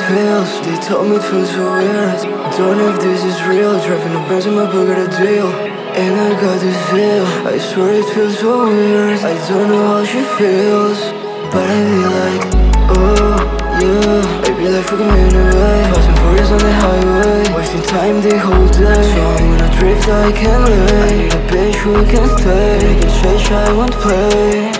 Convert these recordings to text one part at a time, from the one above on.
feels. They told me it feels so weird. Don't know if this is real. Driving a Benz in my book, got a deal. And I got this feel. I swear it feels so weird. I don't know how she feels, but I be like, oh yeah. I be like fucking man away. Fast and furious on the highway, wasting time the whole day. So I'm gonna drift, I can't lay. I need a bitch who can stay. Make it change, I won't play.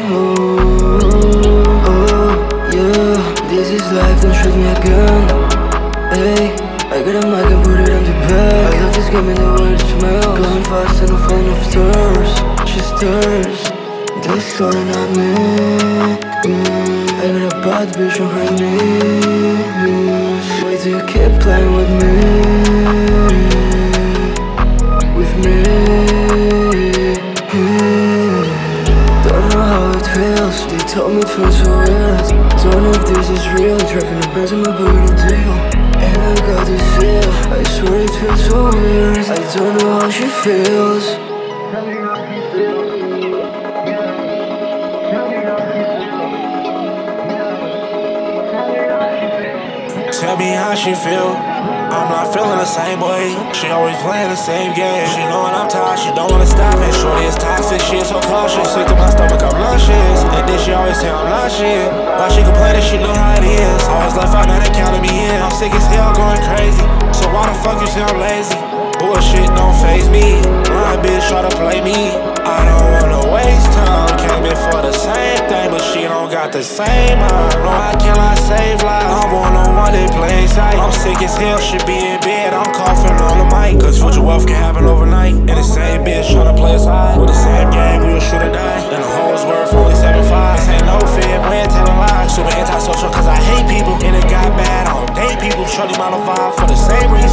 Oh yeah. This is life, don't shoot me again. Hey, I got a mic and put it on the back. I love this game and the way it smells. Going fast and I'm falling off stairs. She stirs. This story not me. I got a bad bitch on her knees. Why do you keep playing with me? With me. Don't know how it feels. They told me it feels so weird. Don't know if this is real. Driving a Benz in my book, got a deal. And I got this feel. I swear it feels so weird. I don't know how she feels. Tell me how she feel. I'm not feeling the same way. She always playing the same game. She knowin' I'm tired, she don't wanna stop it. Shorty is toxic, she is so cautious. Sick to my stomach, I'm nauseous. And then she always say I'm not shit. Why she complaining, she know how it is. Always left out, now they counting me in. I'm sick as hell, going crazy. So why the fuck you say I'm lazy? Bullshit don't faze me. Blind bitch try to play me. I don't wanna waste time. Came in for the same thing, but she don't got the same mind. No, I cannot save lives. I'm on the one that plays sight. I'm sick as hell, should be in bed. I'm coughing on the mic. Cause future wealth can happen overnight. And the same bitch tryna play us high. With the same game, we will shoot or die. And the hoes worth only 7.5. This ain't no fear, we ain't telling lies. Super antisocial cause I hate people. And it got bad, I don't date people. Shorty my vibe for the same reason.